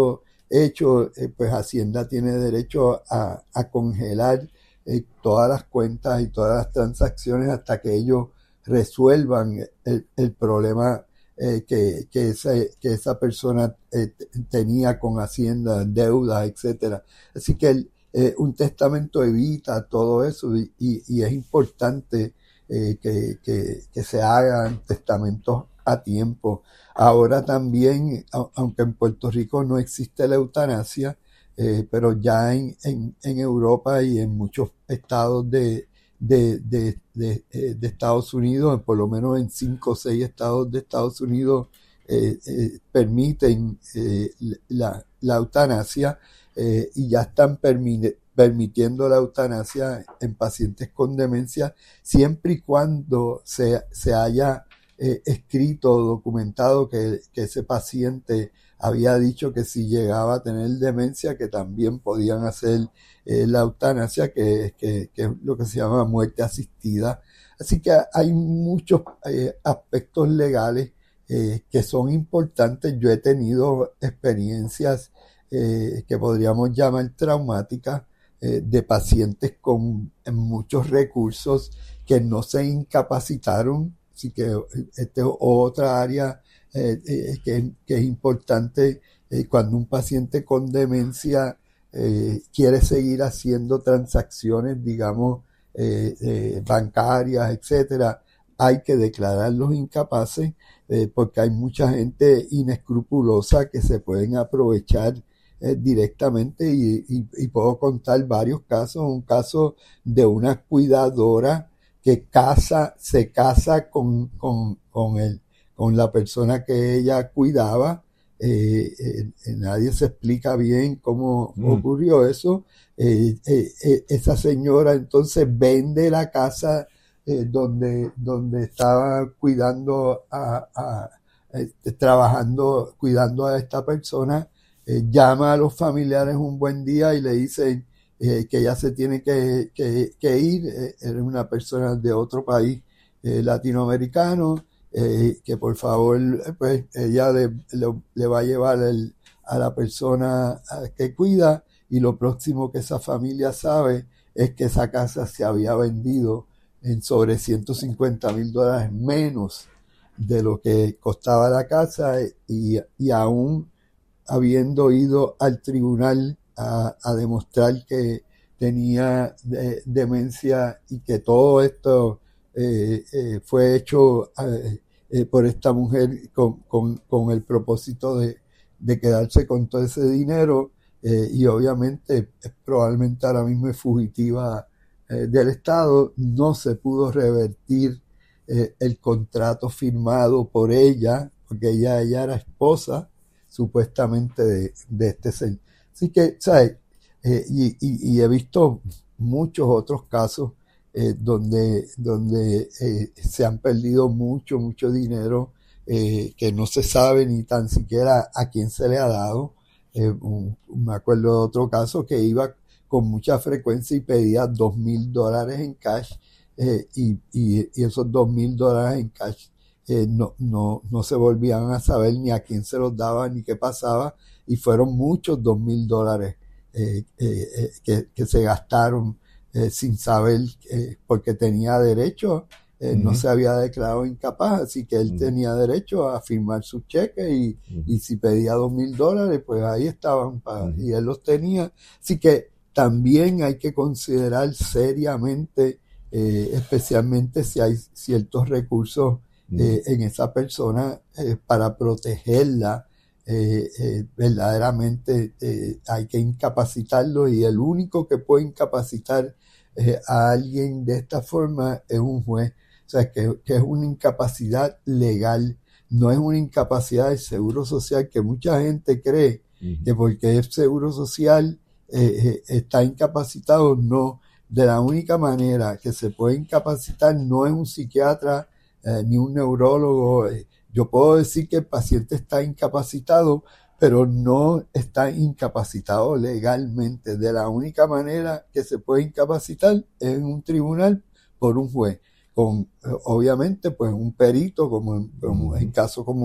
hecho, eh, pues Hacienda tiene derecho a, a congelar eh, todas las cuentas y todas las transacciones hasta que ellos resuelvan el, el problema eh, que, que, esa, que esa persona eh, tenía con Hacienda, deudas, etcétera. Así que el, eh, un testamento evita todo eso y, y, y es importante eh, que, que, que se hagan testamentos a tiempo. Ahora también, aunque en Puerto Rico no existe la eutanasia, eh, pero ya en, en, en Europa y en muchos estados de, de, de, de, de Estados Unidos, por lo menos en cinco o seis estados de Estados Unidos, eh, eh, permiten eh, la, la eutanasia eh, y ya están permi- permitiendo la eutanasia en pacientes con demencia, siempre y cuando se, se haya eh, escrito o documentado que, que ese paciente había dicho que si llegaba a tener demencia, que también podían hacer eh, la eutanasia, que, que, que es lo que se llama muerte asistida. Así que hay muchos eh, aspectos legales eh, que son importantes. Yo he tenido experiencias eh, que podríamos llamar traumáticas eh, de pacientes con muchos recursos que no se incapacitaron. Así que esta es otra área eh, eh, que, que es importante eh, cuando un paciente con demencia eh, quiere seguir haciendo transacciones, digamos, eh, eh, bancarias, etcétera. Hay que declararlos incapaces eh, porque hay mucha gente inescrupulosa que se pueden aprovechar eh, directamente y, y, y puedo contar varios casos. Un caso de una cuidadora que casa, se casa con, con, con, el, con la persona que ella cuidaba. Eh, eh, nadie se explica bien cómo mm. ocurrió eso. Eh, eh, eh, esa señora entonces vende la casa eh, donde, donde estaba cuidando a, a eh, trabajando, cuidando a esta persona, eh, llama a los familiares un buen día y le dicen Eh, que ella se tiene que, que, que ir, eh, era una persona de otro país eh, latinoamericano, eh, que por favor, pues ella le, le, le va a llevar el, a la persona que cuida, y lo próximo que esa familia sabe es que esa casa se había vendido en sobre ciento cincuenta mil dólares menos de lo que costaba la casa, y, y aún habiendo ido al tribunal A, a demostrar que tenía de, demencia y que todo esto eh, eh, fue hecho eh, eh, por esta mujer con, con, con el propósito de, de quedarse con todo ese dinero eh, y obviamente probablemente ahora mismo es fugitiva eh, del Estado. No se pudo revertir eh, el contrato firmado por ella, porque ella, ella era esposa supuestamente de, de este señor. Así que, ¿sabes? Eh, y, y, y he visto muchos otros casos eh, donde, donde eh, se han perdido mucho, mucho dinero eh, que no se sabe ni tan siquiera a quién se le ha dado. Eh, un, me acuerdo de otro caso que iba con mucha frecuencia y pedía dos mil dólares en cash eh, y, y, y esos dos mil dólares en cash Eh, no, no, no se volvían a saber ni a quién se los daba ni qué pasaba, y fueron muchos dos mil dólares eh, eh, eh, que, que se gastaron eh, sin saber eh, porque tenía derecho, eh, uh-huh. no se había declarado incapaz, así que él uh-huh. tenía derecho a firmar su cheque y, uh-huh. y si pedía dos mil dólares pues ahí estaban para, uh-huh. y él los tenía. Así que también hay que considerar seriamente eh, especialmente si hay ciertos recursos Eh, en esa persona eh, para protegerla eh, eh, verdaderamente eh, hay que incapacitarlo, y el único que puede incapacitar eh, a alguien de esta forma es un juez. O sea, que, que es una incapacidad legal, no es una incapacidad del Seguro Social, que mucha gente cree uh-huh. que porque es Seguro Social eh, eh, está incapacitado. No, de la única manera que se puede incapacitar no es un psiquiatra Eh, ni un neurólogo. Eh, yo puedo decir que el paciente está incapacitado, pero no está incapacitado legalmente. De la única manera que se puede incapacitar es en un tribunal por un juez, con eh, obviamente pues un perito, como, como en caso como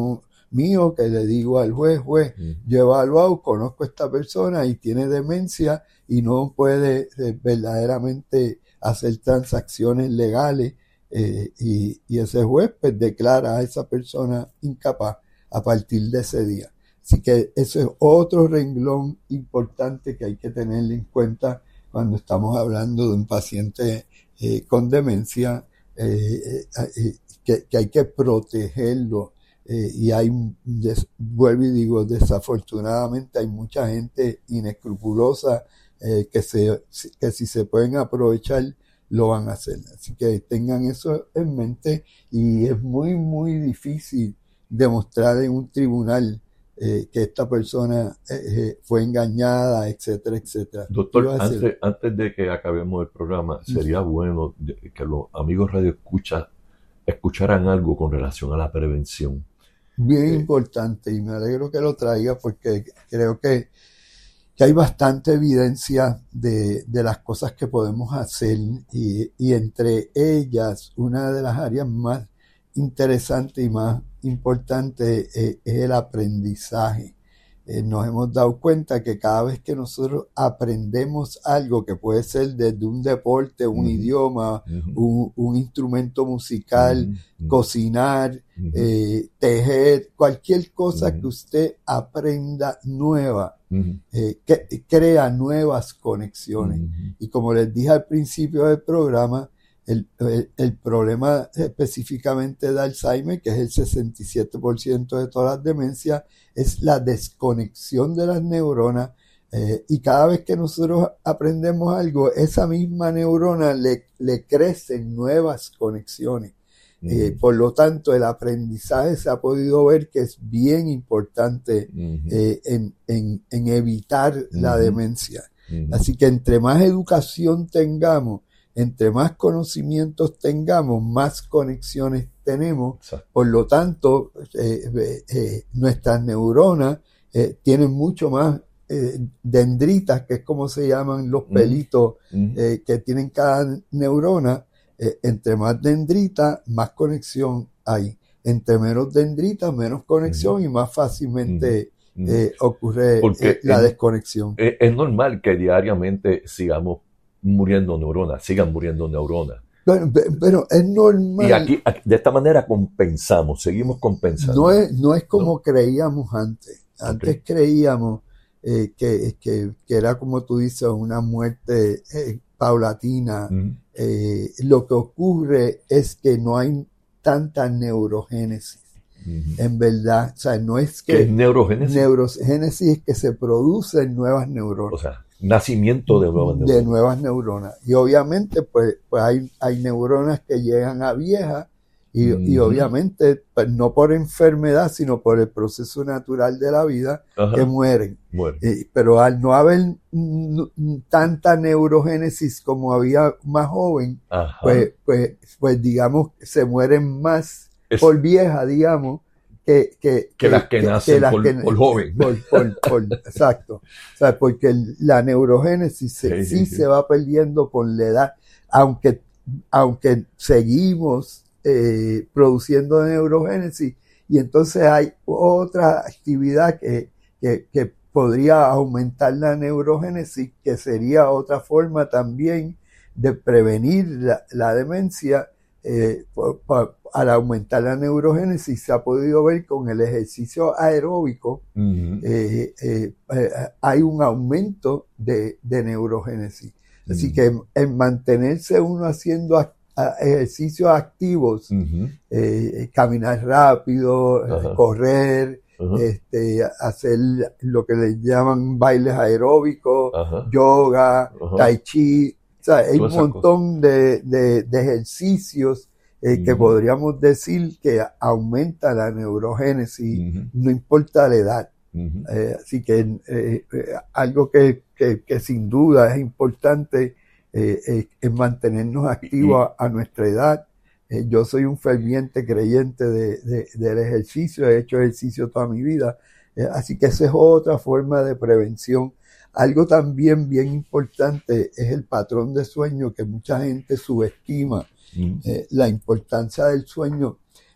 mío que le digo al juez, juez, Mm. yo he evaluado, conozco a esta persona y tiene demencia y no puede eh, verdaderamente hacer transacciones legales, eh, y, y ese juez pues declara a esa persona incapaz a partir de ese día. Así que eso es otro renglón importante que hay que tener en cuenta cuando estamos hablando de un paciente eh, con demencia, eh, eh, que, que hay que protegerlo. Eh, y hay, des, vuelvo y digo, desafortunadamente hay mucha gente inescrupulosa eh, que, se, que si se pueden aprovechar lo van a hacer. Así que tengan eso en mente, y es muy, muy difícil demostrar en un tribunal eh, que esta persona eh, fue engañada, etcétera, etcétera. Doctor, antes, antes de que acabemos el programa, sería uh-huh. bueno que los amigos radio escucha, escucharan algo con relación a la prevención. Bien eh, importante, y me alegro que lo traiga porque creo que, que hay bastante evidencia de, de las cosas que podemos hacer, y, y entre ellas una de las áreas más interesantes y más importantes es, es el aprendizaje. Eh, nos hemos dado cuenta que cada vez que nosotros aprendemos algo, que puede ser desde un deporte, un uh-huh. idioma, uh-huh. un, un instrumento musical, uh-huh. cocinar, uh-huh. eh, tejer, cualquier cosa uh-huh. que usted aprenda nueva, uh-huh. eh, que crea nuevas conexiones. Uh-huh. Y como les dije al principio del programa, El, el, el problema específicamente de Alzheimer, que es el sesenta y siete por ciento de todas las demencias, es la desconexión de las neuronas, eh, y cada vez que nosotros aprendemos algo, esa misma neurona le, le crecen nuevas conexiones. Uh-huh. Eh, por lo tanto, el aprendizaje se ha podido ver que es bien importante uh-huh. eh, en, en, en evitar uh-huh. la demencia. Uh-huh. Así que entre más educación tengamos, entre más conocimientos tengamos, más conexiones tenemos. Exacto. Por lo tanto, eh, eh, eh, nuestras neuronas eh, tienen mucho más eh, dendritas, que es como se llaman los pelitos mm. eh, que tienen cada neurona. Eh, entre más dendritas, más conexión hay. Entre menos dendritas, menos conexión mm. y más fácilmente mm. eh, ocurre eh, la es, desconexión. Es, es normal que diariamente sigamos muriendo neuronas, sigan muriendo neuronas. Pero, pero es normal. Y aquí, de esta manera compensamos, seguimos compensando. No es, no es como ¿no? creíamos antes. Antes okay. creíamos eh, que, que, que era, como tú dices, una muerte eh, paulatina. Uh-huh. Eh, lo que ocurre es que no hay tanta neurogénesis. Uh-huh. En verdad, o sea, no es que... ¿Qué es neurogénesis? Neurogénesis es que se producen nuevas neuronas. O sea, nacimiento de nuevas neuronas. De nuevas neuronas. Y obviamente, pues, pues hay, hay neuronas que llegan a viejas y, uh-huh. y obviamente, pues, no por enfermedad, sino por el proceso natural de la vida, uh-huh. que mueren. Mueren. Eh, pero al no haber n- n- tanta neurogénesis como había más joven, uh-huh. pues, pues, pues, digamos, se mueren más es... por vieja, digamos, Que, que, que, que las que, que nacen que las por, que, por joven. Por, por, por, exacto. O sea, porque la neurogénesis se, sí, sí, sí se va perdiendo con la edad, aunque, aunque seguimos eh, produciendo neurogénesis, y entonces hay otra actividad que, que, que podría aumentar la neurogénesis, que sería otra forma también de prevenir la, la demencia. Eh, por, por, al aumentar la neurogénesis se ha podido ver con el ejercicio aeróbico, uh-huh. eh, eh, eh, hay un aumento de, de neurogénesis. Uh-huh. Así que en, en mantenerse uno haciendo a, a ejercicios activos, uh-huh. eh, caminar rápido, uh-huh. correr, uh-huh. este, hacer lo que le llaman bailes aeróbicos, uh-huh. yoga, uh-huh. tai chi. O sea, hay un montón de, de, de ejercicios eh, uh-huh. que podríamos decir que aumenta la neurogénesis, uh-huh. no importa la edad. Uh-huh. Eh, así que eh, eh, algo que, que, que sin duda es importante eh, eh, es mantenernos activos a, a nuestra edad. Eh, yo soy un ferviente creyente de, de, del ejercicio, he hecho ejercicio toda mi vida, eh, así que esa es otra forma de prevención. Algo también bien importante es el patrón de sueño, que mucha gente subestima. Mm. Eh, la importancia del sueño.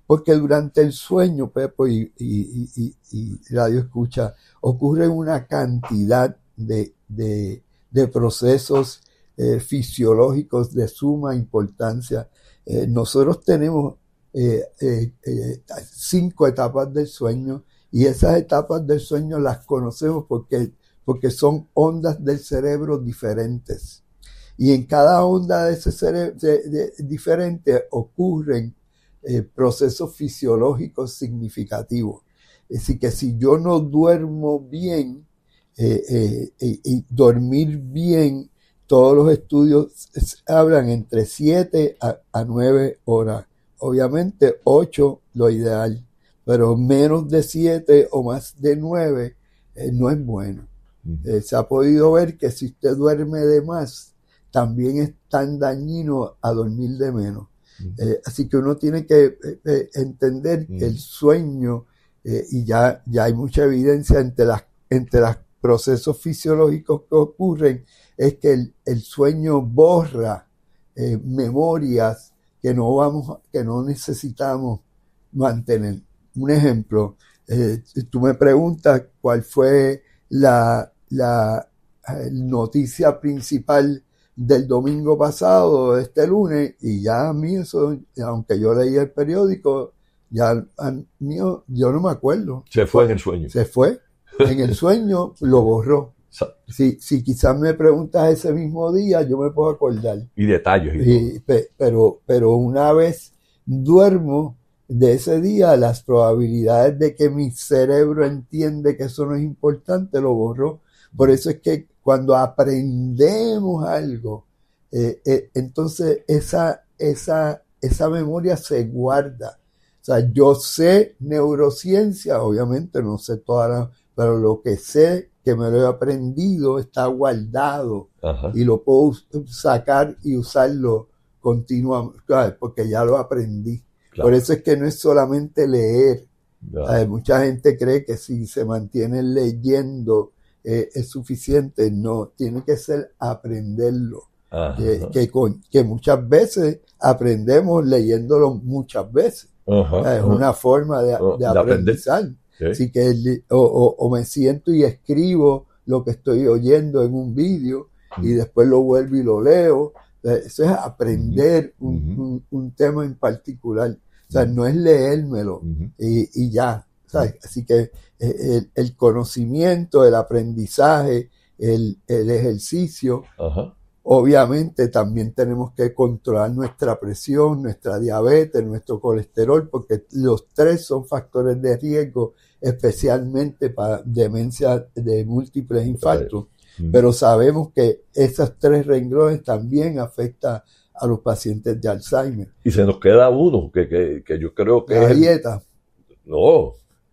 porque durante el sueño, Pepo y, y, y, y Radio Escucha, ocurre una cantidad de, de, de procesos eh, fisiológicos de suma importancia. Eh, nosotros tenemos eh, eh, eh, cinco etapas del sueño, y esas etapas del sueño las conocemos porque, porque son ondas del cerebro diferentes. Y en cada onda de ese cerebro de, de, diferente ocurren eh, procesos fisiológicos significativos. Es decir, que si yo no duermo bien, eh, eh, eh, y dormir bien, todos los estudios hablan entre siete a nueve horas. Obviamente ocho lo ideal, pero menos de siete o más de nueve eh, no es bueno. Eh, se ha podido ver que si usted duerme de más, también es tan dañino a dormir de menos. Eh, así que uno tiene que eh, entender que el sueño, eh, y ya, ya hay mucha evidencia entre las, entre los procesos fisiológicos que ocurren, es que el, el sueño borra eh, memorias que no vamos, que no necesitamos mantener. Un ejemplo, eh, tú me preguntas cuál fue la, la eh, noticia principal del domingo pasado, este lunes, y ya a mí eso, aunque yo leí el periódico, ya a mí, yo no me acuerdo. Se fue en el sueño. Se fue. En el sueño lo borró. Si, si quizás me preguntas ese mismo día, yo me puedo acordar. Y detalles. Y y, pe, pero, pero una vez duermo de ese día, las probabilidades de que mi cerebro entiende que eso no es importante, lo borró. Por eso es que cuando aprendemos algo, eh, eh, entonces esa, esa, esa memoria se guarda. O sea, yo sé neurociencia, obviamente no sé toda la, pero lo que sé que me lo he aprendido está guardado. Ajá. Y lo puedo sacar y usarlo continuamente, porque ya lo aprendí. Claro. Por eso es que no es solamente leer. Claro. Mucha gente cree que si se mantiene leyendo eh, es suficiente. No, tiene que ser aprenderlo. Que, que, con, que muchas veces aprendemos leyéndolo muchas veces. Ajá, es ajá. Una forma de, de, de aprendizar. ¿Sí? Así que o, o, o me siento y escribo lo que estoy oyendo en un vídeo uh-huh. y después lo vuelvo y lo leo. Eso es aprender uh-huh. un, un, un tema en particular. O sea, uh-huh. no es leérmelo uh-huh. y, y ya. ¿Sabes? Uh-huh. Así que el, el conocimiento, el aprendizaje, el, el ejercicio, uh-huh. obviamente también tenemos que controlar nuestra presión, nuestra diabetes, nuestro colesterol, porque los tres son factores de riesgo, especialmente para demencia de múltiples infartos. Mm. Pero sabemos que esos tres renglones también afectan a los pacientes de Alzheimer. Y se nos queda uno, que, que, que yo creo que la es... dieta. No,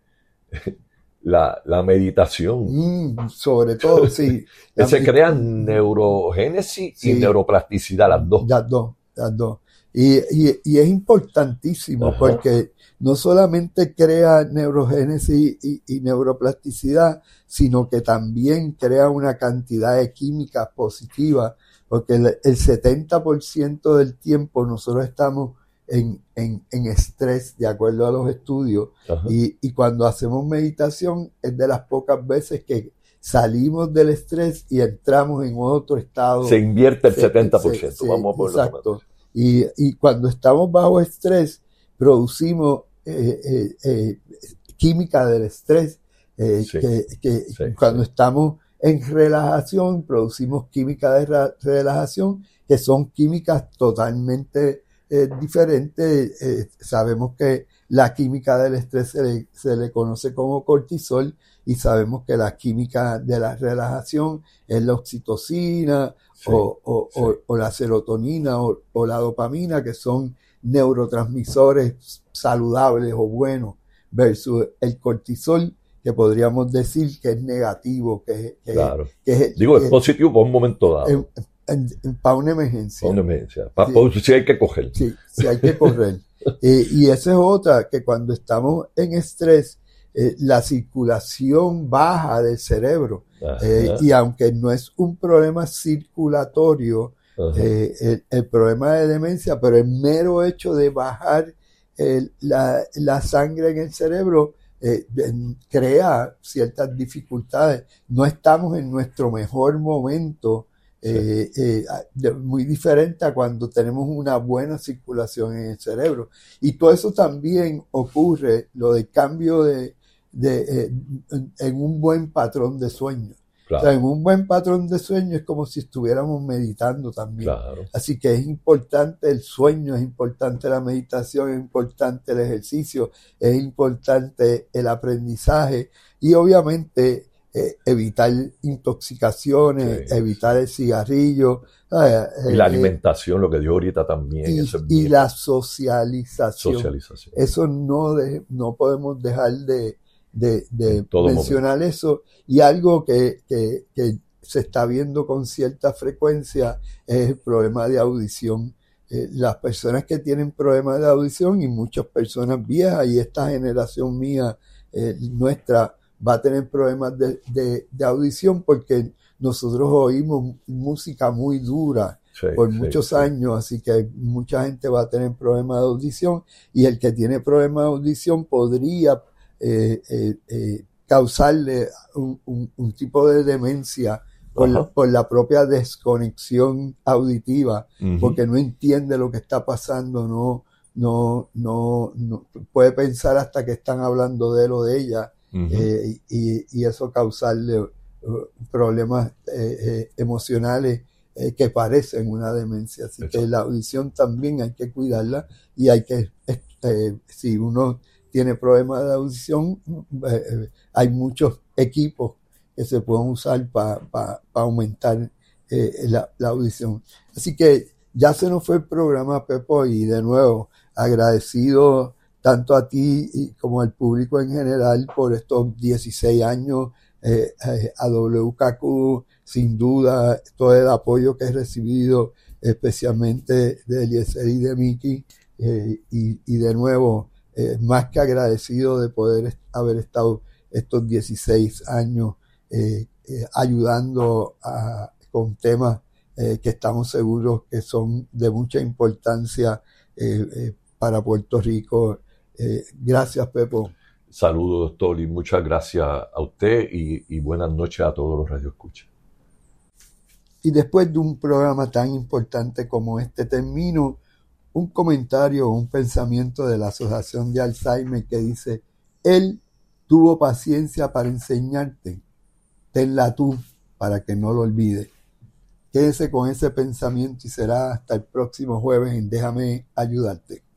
la, la meditación. Mm, sobre todo, sí. Que se crean neurogénesis sí. y neuroplasticidad, las dos. Las dos, las dos. Y, y, y es importantísimo Ajá. porque no solamente crea neurogénesis y, y neuroplasticidad, sino que también crea una cantidad de químicas positivas, porque el, el setenta por ciento del tiempo nosotros estamos en, en, en estrés, de acuerdo a los estudios, y, y cuando hacemos meditación es de las pocas veces que salimos del estrés y entramos en otro estado. Se invierte el se, setenta por ciento, se, vamos a ponerlo. Exacto. Y, y cuando estamos bajo estrés, producimos eh, eh, eh, química del estrés, eh, sí, que, que sí, cuando sí. estamos en relajación, producimos química de ra- relajación, que son químicas totalmente eh, diferentes. Eh, sabemos que la química del estrés se le, se le conoce como cortisol, y sabemos que la química de la relajación es la oxitocina, sí, o, o, sí. o, o la serotonina o, o la dopamina, que son neurotransmisores saludables o buenos, versus el cortisol, que podríamos decir que es negativo, que, que, claro. que es... Digo, es, es positivo para un momento dado. En, en, en, para una emergencia. Para una emergencia. Para, sí. Si hay que coger. Sí, sí hay que correr. eh, y esa es otra, que cuando estamos en estrés, eh, la circulación baja del cerebro. Eh, y aunque no es un problema circulatorio, eh, el, el problema de demencia, pero el mero hecho de bajar eh, la, la sangre en el cerebro eh, crea ciertas dificultades. No estamos en nuestro mejor momento, eh, eh, muy diferente a cuando tenemos una buena circulación en el cerebro. Y todo eso también ocurre, lo del cambio de, de eh, en un buen patrón de sueño. Claro. O sea, en un buen patrón de sueño es como si estuviéramos meditando también. Claro. Así que es importante el sueño, es importante la meditación, es importante el ejercicio, es importante el aprendizaje y obviamente eh, evitar intoxicaciones, sí, evitar el cigarrillo. Eh, y la alimentación, eh, lo que dio ahorita también. Y, eso es y la socialización. socialización. Eso no, de, no podemos dejar de... de, de mencionar momento. Eso, y algo que, que, que se está viendo con cierta frecuencia es el problema de audición. Eh, las personas que tienen problemas de audición y muchas personas viejas, y esta generación mía, eh, nuestra, va a tener problemas de, de, de audición porque nosotros oímos música muy dura sí, por sí, muchos sí. años, así que mucha gente va a tener problemas de audición, y el que tiene problemas de audición podría Eh, eh, eh, causarle un, un, un tipo de demencia por la, por la propia desconexión auditiva, uh-huh. porque no entiende lo que está pasando, no, no, no, no puede pensar hasta que están hablando de él o de ella, uh-huh. eh, y, y eso causarle uh, problemas eh, eh, emocionales eh, que parecen una demencia. Así Exacto. que la audición también hay que cuidarla, y hay que, eh, si uno tiene problemas de audición, eh, hay muchos equipos que se pueden usar para pa, pa aumentar eh, la, la audición. Así que ya se nos fue el programa, Pepo, y de nuevo agradecido tanto a ti como al público en general por estos dieciséis años, eh, eh, a W K Q, sin duda, todo el apoyo que he recibido, especialmente de Eliezer y de Miki, eh, y, y de nuevo, Eh, más que agradecido de poder est- haber estado estos dieciséis años eh, eh, ayudando a, con temas eh, que estamos seguros que son de mucha importancia eh, eh, para Puerto Rico. Eh, gracias, Pepo. Saludos, doctor, y muchas gracias a usted, y, y buenas noches a todos los radioescuchas. Y después de un programa tan importante como este, termino un comentario o un pensamiento de la Asociación de Alzheimer que dice: él tuvo paciencia para enseñarte, tenla tú para que no lo olvides. Quédese con ese pensamiento y será hasta el próximo jueves en Déjame Ayudarte.